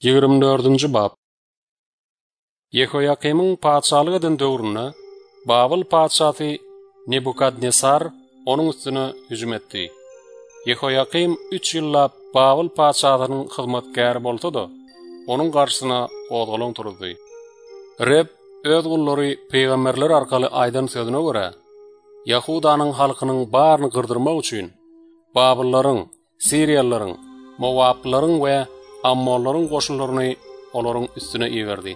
24-nji bab. Yehoyakim'in paçalygydan döwründe Babil paçasy Nebukadnesar onun üstüne hüjüm etdi. Yehoyakim 3 ýyllap Babil paçasynyň hyzmatgäri bolsa-da, onun garşysyna gozgalan turdy. Reb öz gullary peýgamberler arkaly aýdan sözüne görä, Yahudanyň halkynyň baryny gırdyrmak üçin Babillaryň, Siriýallaryň, Mowaplaryň we Ammolaryň goşunlaryny olaryň üstüne iýerdi.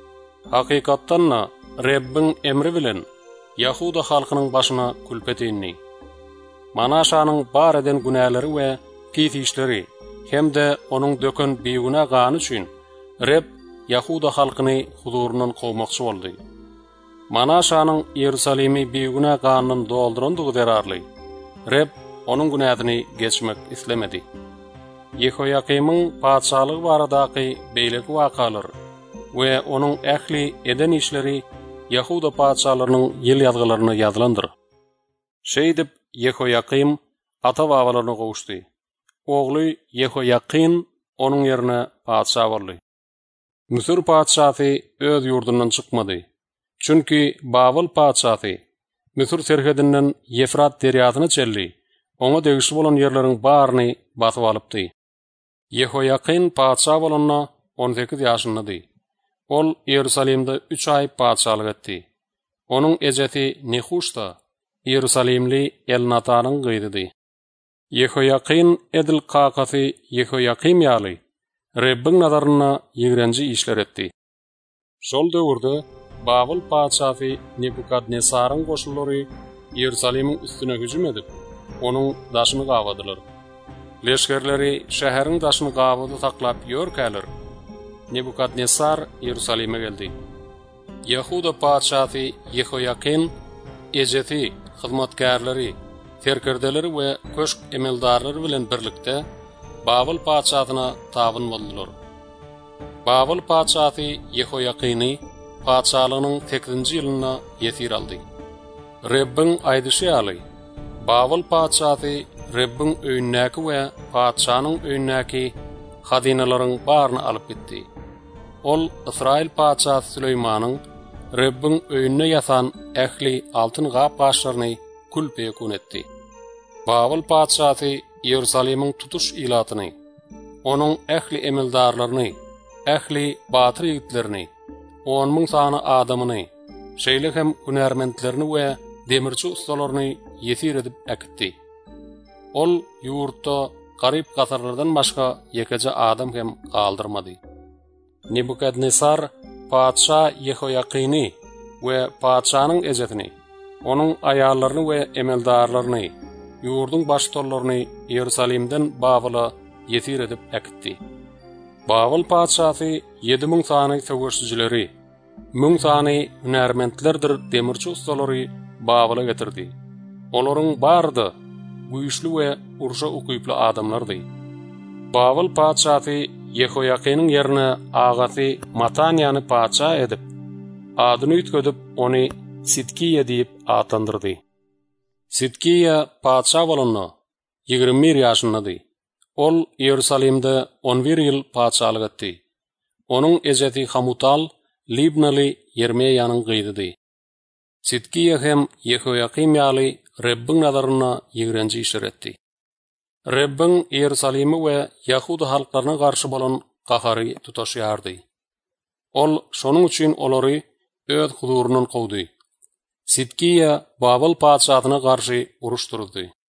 Hakykatdanna Rebbin emri bilen Yahuda halkynyň başyna külpet indi. Mana şanyň bar eden günäleri we pis işleri hemde onuň döken beýguna gany üçin Reb Yahuda halkyny huzurundan gowmakçy boldy. Mana şanyň Ýerusalimy beýguna ganynyň doldurandygy derarly. Reb onuň günäsini geçmek islemedi. Yehoyakim'in paçalygy baradaky beýleki wakalar we onuň ähli eden işleri Yahuda paçalarynyň ýyl ýazgylaryna ýazylandyr. Şeýdip Yehoyakim ata-babalaryna gowuşdy. Ogly Yehoyakin onuň ýerine paça boldy. Misir paçasy öz ýurdundan çykmady. Çünki Babil paçasy Misir serhedinden Yefrat derýasyna çeldi. Oňa degişli bolan ýerleriň baryny basyp alypdy. Yehoyakin paça bolanda 18 ýaşyndady. Ol Ýerusalimde 3 ay paçalyk etdi. Onuň ejeti Nehushda Ýerusalimli Elnatanyň gyýdydy. Yehoyakin edil kakasy Yehoyakim ýaly Rebbin nazaryna ýigrenji işler etdi. Şol döwürde Babil paçasy Nebukadnesaryň goşunlary Ýerusalimiň üstüne hüjüm edip, onuň daşyny gawadylar. Leşkerleri şäheriň daşyny gawady taklap ýörkäler. Nebukadnesar Ýerusalime geldi. Yahuda paçasy Yehoyakin ejeti, hyzmatgärleri, terkerdeleri we köşk emeldarlary bilen birlikde Babil paçasyna tabyn boldular. Babil paçasy Yehoyakiny paçalygynyň 8-nji ýylyna ýetir aldy. Rebbin aýdyşy ýaly Babil paçasy Rebbin öýündäki we paçanyň öýündäki hazinalaryň baryny alyp gitdi. Ol Israil paçasy Süleýmanyň Rebbin öýünde ýasan ähli altyn gap gaşlaryny külpe kunetdi. Babil paçasy Ýerusalimiň tutuş ilatyny, onuň ähli emeldarlaryny, ähli batyr ýigitlerini, 10.000 sany adamyny, şeýle hem hünärmendlerini we demirçi ustalaryny ýetir edip äkitdi. Ol ýurtda garyp gasarlardan başga ýekeje adam hem galdyrmady. Nebukadnesar paça Yehoyakiny we paçanyň ejetini, onuň aýallaryny we emeldarlaryny, ýurdun baştollaryny Ýerusalimden Babila ýetir edip äkitdi. Babil paçasy 7.000 sany söwüşçileri, 1000 sany hünärmendlerdir demirçi ustalary Babila getirdi. Olaryň bardy güýçli we urşa ukyply adamlardy. Babil paçasy Yehoyakinin ýerine agasy Matanyany paça edip, adyny üýtgedip ony Sidkiýa diýip atandyrdy. Sidkiýa paça bolanda 21 ýaşyndady. Ol Ýerusalimde 11 ýyl paçalyk etdi. Onuň ejeti Hamutal Libnaly Yermeýanyň gyýdydy. Sidkiýa hem Yehoyakim ýaly Rebbin nazaryna ýigrenji işler etdi. Rebbin Ýerusalimy we Yahuda halklaryna garşy bolan gahary tutaşýardy. Ol şonuň üçin olary öz huzurundan gowdy. Sidkiýa Babil paçasyna garşy uruş turdy.